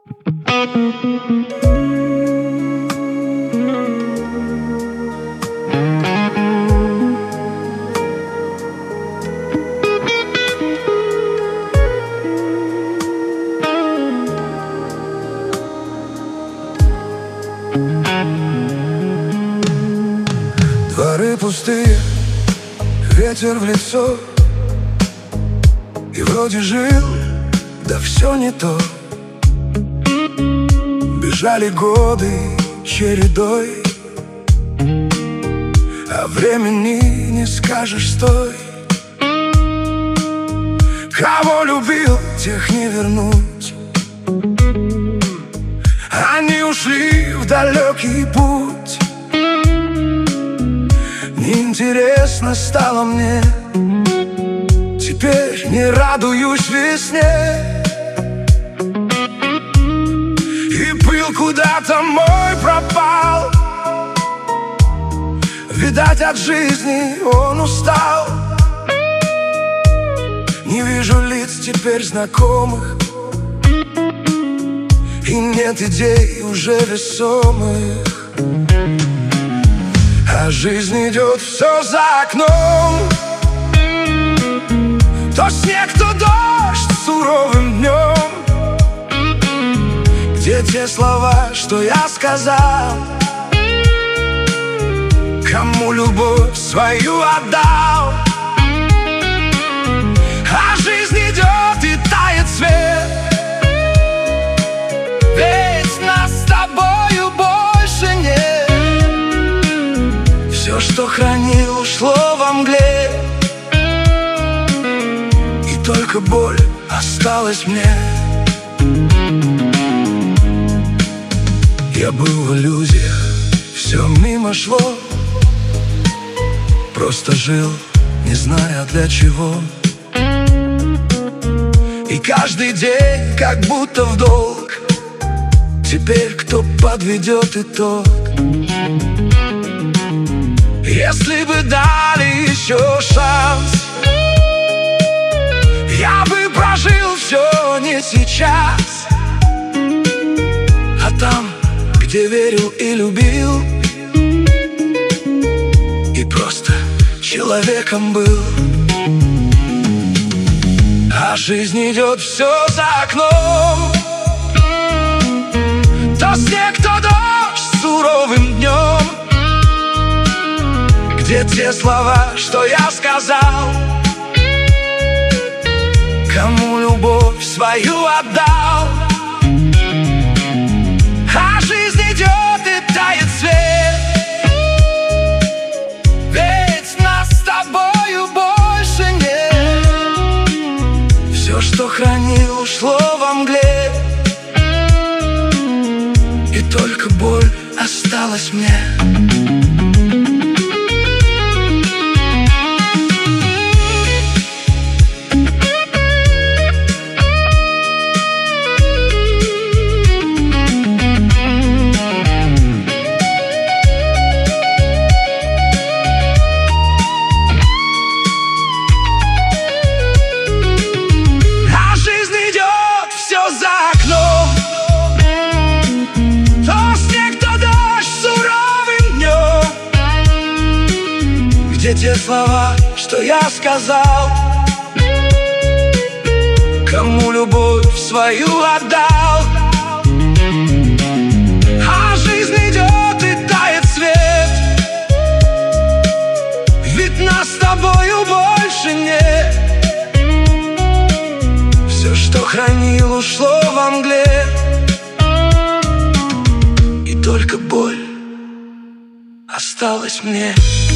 Дворы пустые, ветер в лицо, и вроде жил, да все не то. Бежали годы чередой, а времени не скажешь стой. Кого любил, тех не вернуть. Они ушли в далекий путь. Неинтересно стало мне, теперь не радуюсь весне. И пыл куда-то мой пропал. Видать, от жизни он устал. Не вижу лиц теперь знакомых, и нет идей уже весомых. А жизнь идет все за окном. То снег, то дождь суровым днем. Где те слова, что я сказал? Кому любовь свою отдал? А жизнь идет и тает свет. Ведь нас с тобою больше нет. Все, что хранил, ушло во мгле, и только боль осталась мне. Я был в иллюзиях, все мимо шло. Просто жил, не зная для чего. И каждый день как будто в долг. Теперь кто подведет итог? Если бы дали еще шанс, я бы прожил все не сейчас. А там, где верил и любил, и просто человеком был. А жизнь идет все за окном. То снег, то дождь суровым днем. Где те слова, что я сказал? Кому любовь свою отдал? А жизнь идет и тает свет. Ведь нас с тобою больше нет. Все, что хранил, ушло во мгле, и только боль осталась мне. Где те слова, что я сказал? Кому любовь свою отдал? А жизнь идет и тает свет. Ведь нас с тобою больше нет. Все, что хранил, ушло во мгле, и только боль осталась мне.